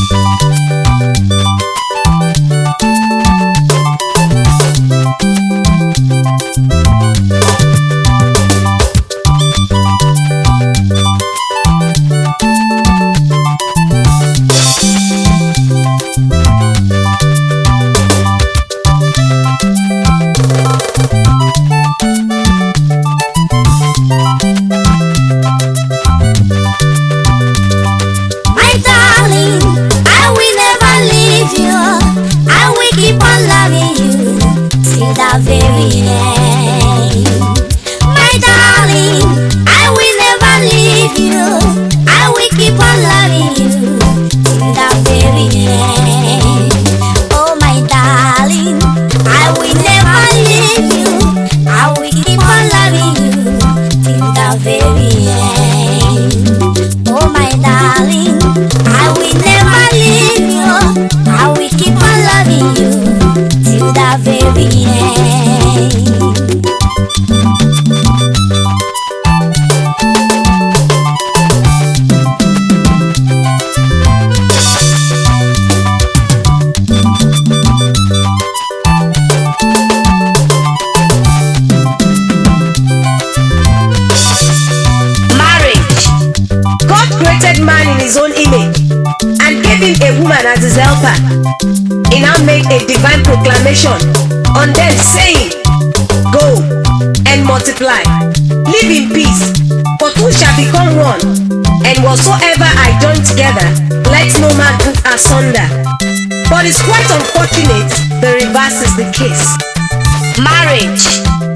On them, saying, Go and multiply, live in peace, for two shall become one, and whatsoever I join together, let no man put asunder. But it's quite unfortunate the reverse is the case. Marriage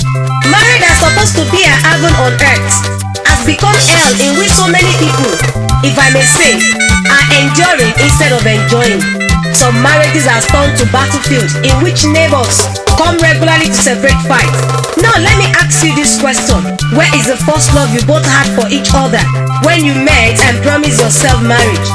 that's supposed to be an heaven on earth has become hell, in which so many people, if I may say, are enduring instead of enjoying. Some marriages are turned to battlefields in which neighbors come regularly to separate fights. Now let me ask you this question. Where is the first love you both had for each other when you met and promised yourself marriage?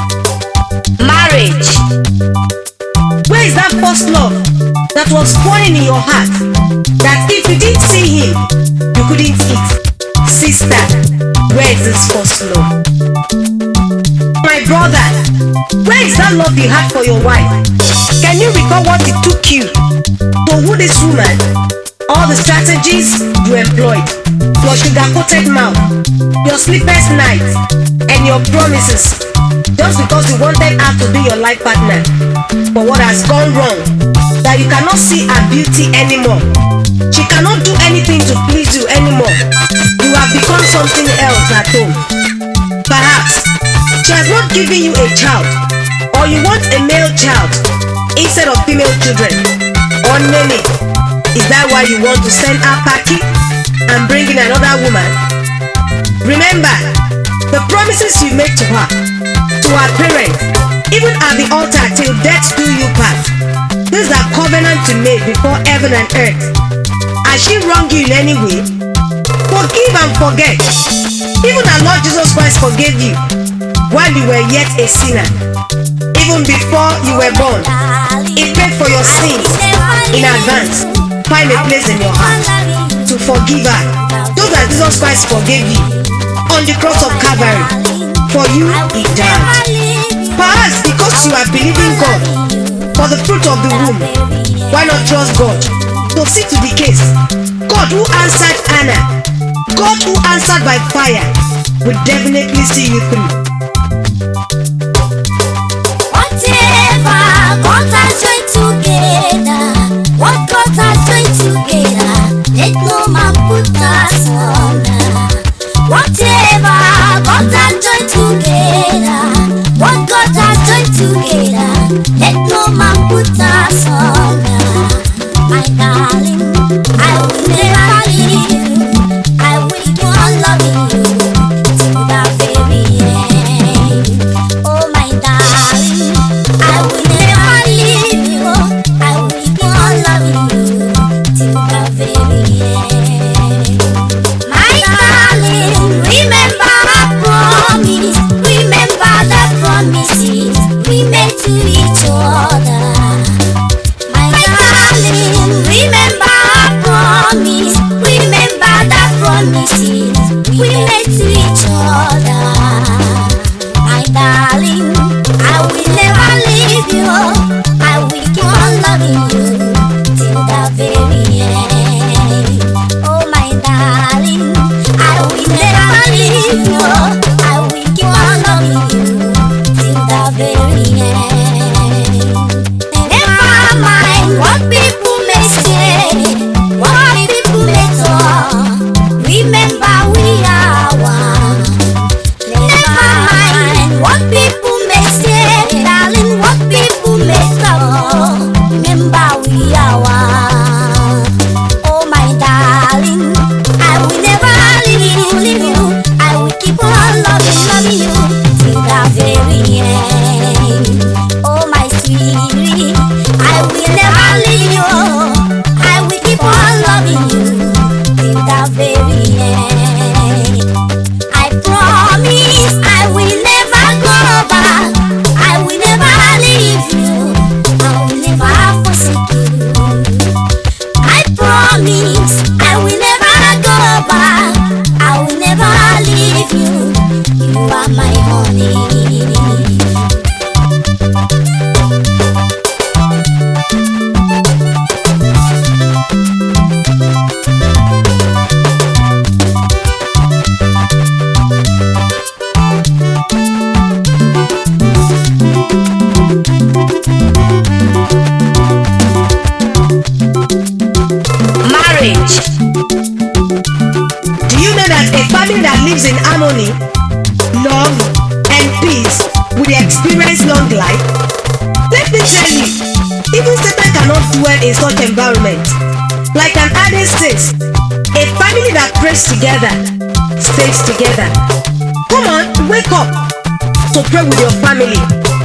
Where is that first love that was burning in your heart, that if you didn't see him, you couldn't eat? Sister, where is this first love? My brother, where is that love you had for your wife? Can you recall what it took you to woo this woman? All the strategies you employed, your sugar-coated mouth, your sleepless nights, and your promises, just because you wanted her to be your life partner. But what has gone wrong? That you cannot see her beauty anymore. She cannot do anything to please you anymore. You have become something else at home. Perhaps she has not given you a child, or you want a male child instead of female children. Or maybe, is that why you want to send her packing and bring in another woman? Remember, the promises you made to her, to her parents, even at the altar till death do you part. These are covenants you made before heaven and earth. Has she wronged you in any way? Forgive and forget. Even our Lord Jesus Christ forgave you while you were yet a sinner. Even before you were born, He paid for your sins in advance. Find a place in your heart to forgive her, just as Jesus Christ forgave you on the cross of Calvary. For you, He died. Perhaps because you are believing God for the fruit of the womb, why not trust God to see to the case? God who answered Anna, God who answered by fire, will definitely see you through. Whatever God has joined together, what God has joined together, let no man put asunder. Whatever God has joined together, what God has joined together, let no man put asunder. My darling, I will never leave you. I will keep on loving you till the very end. Oh my darling, I will never leave you. I will keep on loving you till the very end. My darling, remember our promise. Remember the promises we made to each other. My darling, remember our promise. Remember the promises we made to each other. My darling, I will never leave I promise I will never go back. I will never leave you. I will never forsake you. I promise I will never go back. I will never leave you. You are my honey. Marriage. Do you know that a family that lives in harmony, love, and peace will experience long life? Let me tell you, even Satan cannot dwell in such environment. Like an adage says, a family that prays together stays together. Come on, wake up to pray with your family.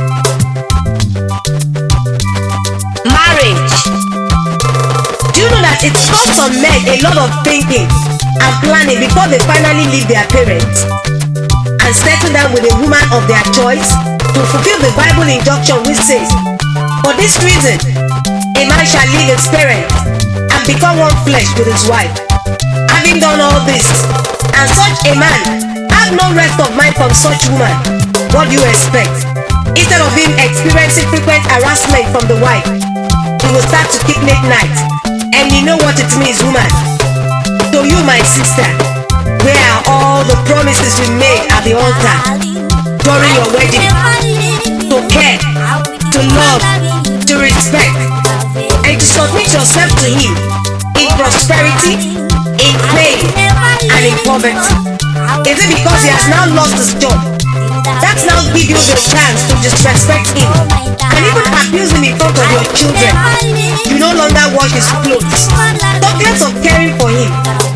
Marriage. Do you know that it costs some men a lot of thinking and planning before they finally leave their parents and settle down with a woman of their choice to fulfill the Bible injunction which says, for this reason, a man shall leave his parents and become one flesh with his wife. Having done all this, and such a man have no rest of mind from such woman, what do you expect? Instead of him experiencing frequent harassment from the wife, he will start to keep late night. And you know what it means, woman? To you, my sister, where are all the promises we made at the altar during your wedding? To care, to love, to respect, and to submit yourself to him in prosperity, in pain, and in poverty. Is it because he has now lost his job? That's now give you the chance to disrespect him and even abuse him in front of your children. You no longer wash his clothes. Talk less of caring for him.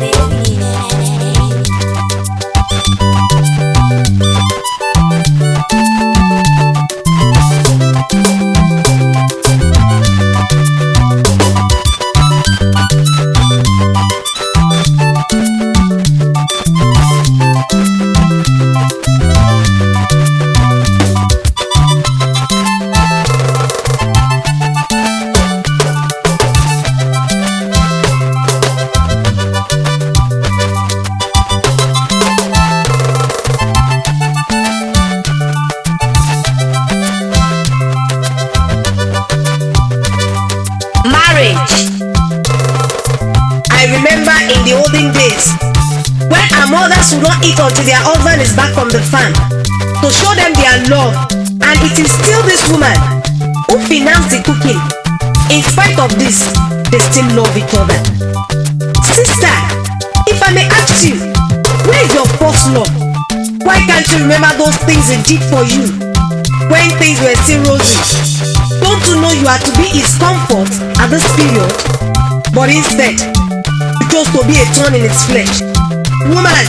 I remember in the olden days when our mothers would not eat until their husband is back from the farm to show them their love, and it is still this woman who financed the cooking. In spite of this, they still love each other. Sister, if I may ask you, where is your first love? Why can't you remember those things he did for you when things were still rosy? Don't you know you are to be his comfort at this period? But instead, you chose to be a thorn in his flesh. Woman,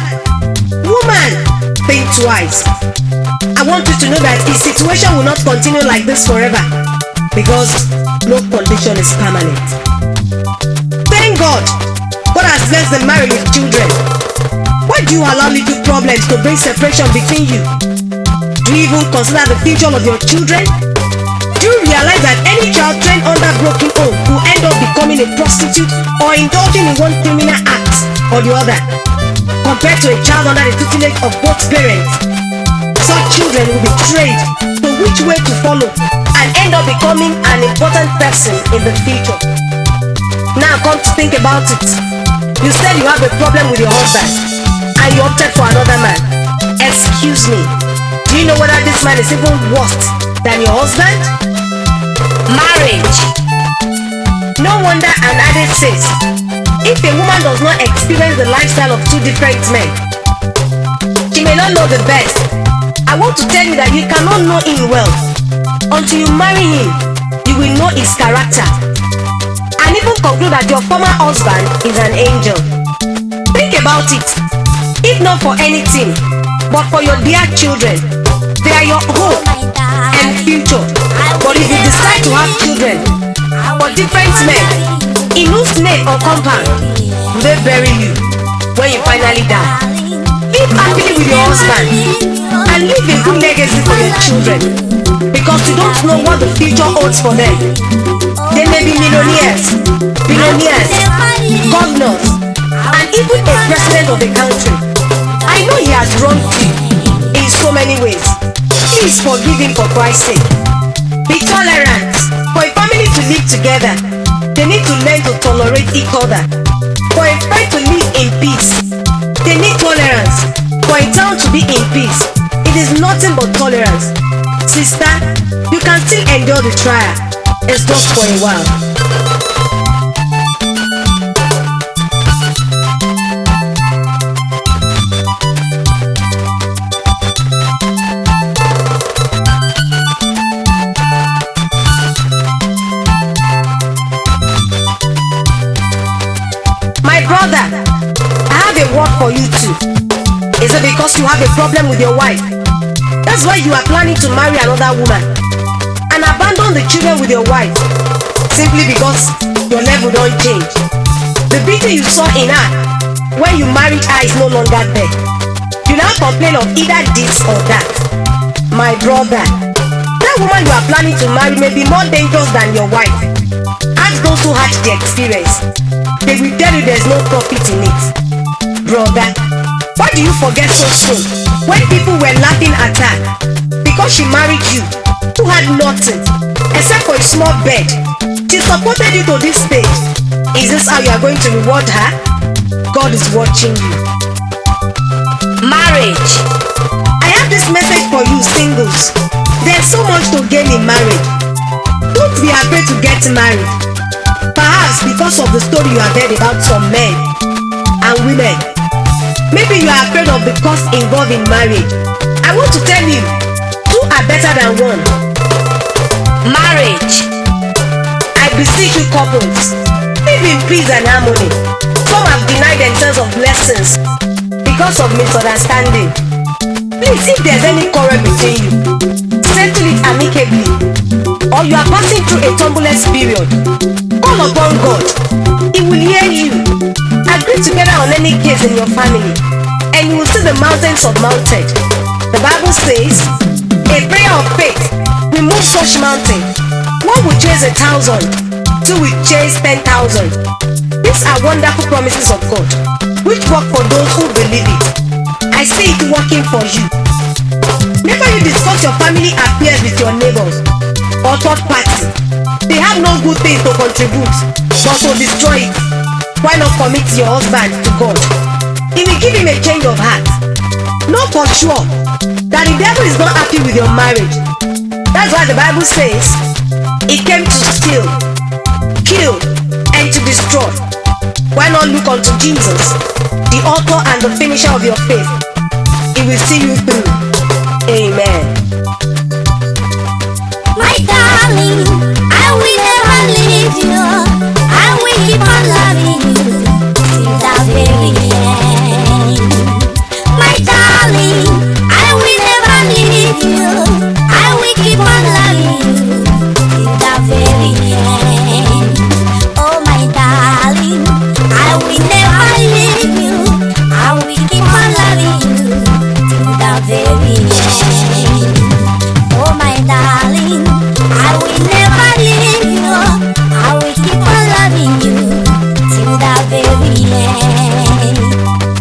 think twice. I want you to know that his situation will not continue like this forever, because no condition is permanent. Thank God, God has blessed the marriage with children. Why do you allow little problems to bring separation between you? Do you even consider the future of your children? Do you realize that any child trained under broken home will end up becoming a prostitute or indulging in one criminal act or the other, compared to a child under the tutelage of both parents? Such children will be trained to which way to follow and end up becoming an important person in the future. Now come to think about it. You said you have a problem with your husband and you opted for another man. Excuse me, do you know whether this man is even worse than your husband? Marriage. No wonder an adage says, if a woman does not experience the lifestyle of two different men, she may not know the best. I want to tell you that you cannot know him well. Until you marry him, you will know his character and even conclude that your former husband is an angel. Think about it. If not for anything, but for your dear children, they are your hope and future. But if you decide to have children for different men, in whose name or compound will they bury you? when you finally die. Live happily with your husband and leave a good legacy for your children, because you don't know what the future holds for them. They may be millionaires, billionaires, governors, and even a president of the country. I know he has wronged you in so many ways. Please forgive him for Christ's sake. Be tolerant. For a family to live together, they need to learn to tolerate each other. For a friend to live in peace, they need tolerance. For a town to be in peace, it is nothing but tolerance. Sister, you can still endure the trial. It's just for a while. My brother, I have a word for you too. Is it because you have a problem with your wife? That's why you are planning to marry another woman and abandon the children with your wife, simply because your level don't change. The beauty you saw in her when you married her is no longer there. You now complain of either this or that. My brother, that woman you are planning to marry may be more dangerous than your wife. Ask those who had the experience. They will tell you there's no profit in it. Brother, why do you forget so soon when people were laughing at her because she married you who had nothing except for a small bed? She supported you to this stage. Is this how you are going to reward her? God is watching you. Marriage. I have this message for you singles. There's so much to gain in marriage. Don't be afraid to get married. Perhaps because of the story you have heard about some men and women. Maybe you are afraid of the cost involved in marriage. I want to tell you, two are better than one. Marriage. I beseech you couples, live in peace and harmony. Some have denied themselves of blessings because of misunderstanding. Please, if there's any quarrel between you, settle it amicably. Or you are passing through a turbulent period, call upon God. He will hear you. Agree together on any case in your family, and you will see the mountains surmounted. The Bible says, a prayer of faith will move such mountain. One will chase 1,000, two will chase 10,000. These are wonderful promises of God, which work for those who believe it. I see it working for you. Never you discuss your family affairs with your neighbors or third party. They have no good things to contribute, but to destroy it. Why not commit your husband to God? He will give him a change of heart. Know for sure that the devil is not happy with your marriage. That's why the Bible says he came to steal, kill, and to destroy. Why not look unto Jesus, the author and the finisher of your faith? He will see you through. Amen. My darling, I will never leave you. I will keep on loving you till the very end. My darling, I will never leave you. I will keep on loving you till the very end. Oh my darling, I will never leave you. I will keep on loving you till the very end. Oh my darling, I will never leave you. I will keep on loving you till the very end.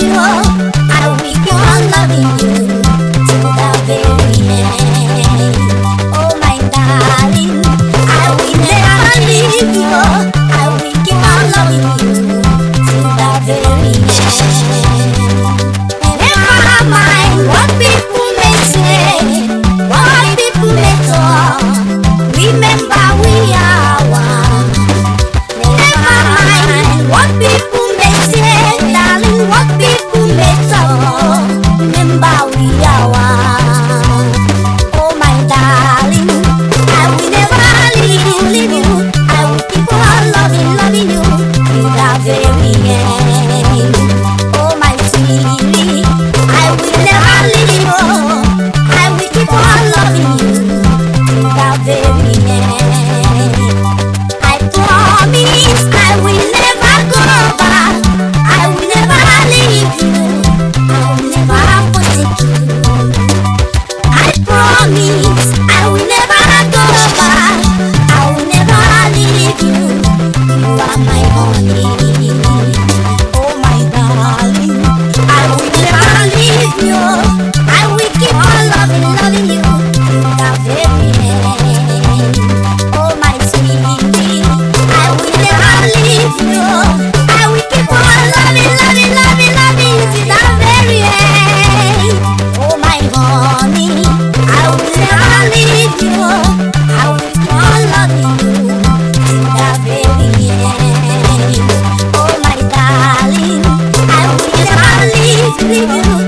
you. I will keep on loving you to the very end. Oh my darling, I will never leave you. I will keep on loving you to the very end. Never mind what people may say, what people may talk. Remember we are one. Never mind what people may say, darling, what people may talk. Remember we are one. Oh my darling, I will never leave you. I will keep on loving you to the very end. Oh my sweetie, I will never leave you. I will keep on loving you to the very end. I promise I will never go back. I will never leave you. I will never forsake you. I promise I will never go back. I will never leave you. You are my honey. Oh my darling, I will never leave you. I will keep on loving you to the very end. Oh my sweetie, I will never leave you. I will keep on loving you to the very end. Oh my honey, I will never leave you. I will keep on loving you to the very end. Oh my darling, I will never leave you.